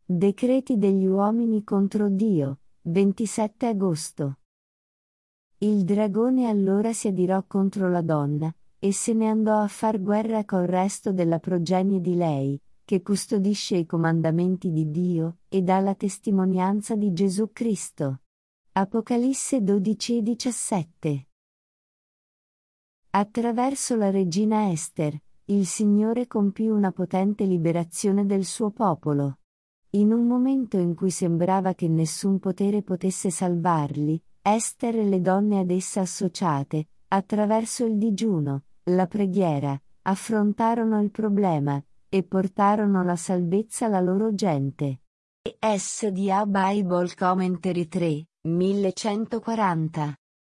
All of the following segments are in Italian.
Decreti degli uomini contro Dio, 27 agosto. Il dragone allora si adirò contro la donna, e se ne andò a far guerra col resto della progenie di lei, che custodisce i comandamenti di Dio, e dà la testimonianza di Gesù Cristo. Apocalisse 12:17. Attraverso la regina Ester, il Signore compì una potente liberazione del suo popolo. In un momento in cui sembrava che nessun potere potesse salvarli, Ester e le donne ad essa associate, attraverso il digiuno, la preghiera, affrontarono il problema, e portarono la salvezza alla loro gente. ESDA Bible Commentary 3, 1140.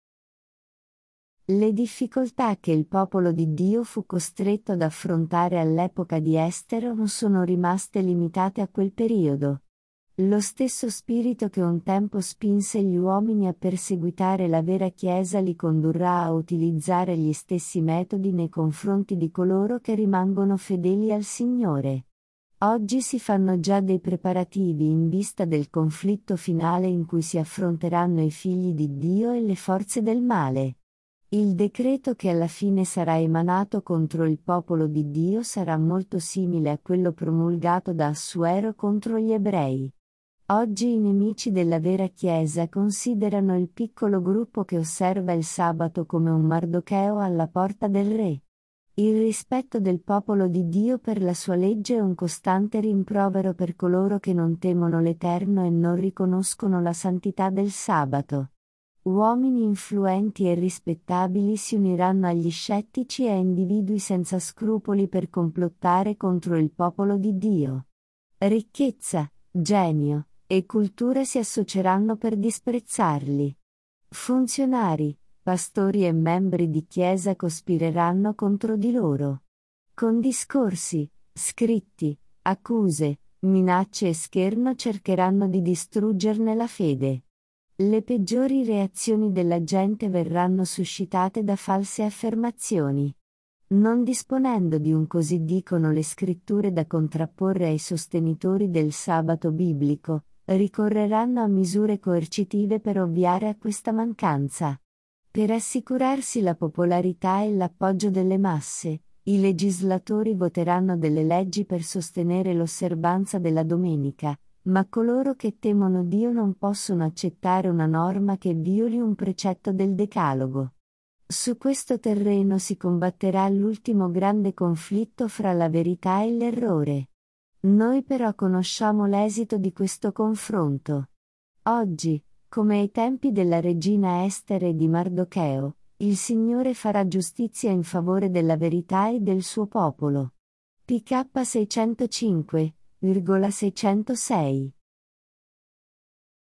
Le difficoltà che il popolo di Dio fu costretto ad affrontare all'epoca di Ester non sono rimaste limitate a quel periodo. Lo stesso spirito che un tempo spinse gli uomini a perseguitare la vera Chiesa li condurrà a utilizzare gli stessi metodi nei confronti di coloro che rimangono fedeli al Signore. Oggi si fanno già dei preparativi in vista del conflitto finale in cui si affronteranno i figli di Dio e le forze del male. Il decreto che alla fine sarà emanato contro il popolo di Dio sarà molto simile a quello promulgato da Assuero contro gli ebrei. Oggi i nemici della vera Chiesa considerano il piccolo gruppo che osserva il sabato come un Mardocheo alla porta del re. Il rispetto del popolo di Dio per la sua legge è un costante rimprovero per coloro che non temono l'Eterno e non riconoscono la santità del sabato. Uomini influenti e rispettabili si uniranno agli scettici e a individui senza scrupoli per complottare contro il popolo di Dio. Ricchezza, genio e cultura si associeranno per disprezzarli. Funzionari, pastori e membri di chiesa cospireranno contro di loro. Con discorsi, scritti, accuse, minacce e scherno cercheranno di distruggerne la fede. Le peggiori reazioni della gente verranno suscitate da false affermazioni. Non disponendo di un così dicono le scritture da contrapporre ai sostenitori del sabato biblico, ricorreranno a misure coercitive per ovviare a questa mancanza. Per assicurarsi la popolarità e l'appoggio delle masse, i legislatori voteranno delle leggi per sostenere l'osservanza della domenica, ma coloro che temono Dio non possono accettare una norma che violi un precetto del Decalogo. Su questo terreno si combatterà l'ultimo grande conflitto fra la verità e l'errore. Noi però conosciamo l'esito di questo confronto. Oggi, come ai tempi della regina Ester e di Mardocheo, il Signore farà giustizia in favore della verità e del suo popolo. PK 605,606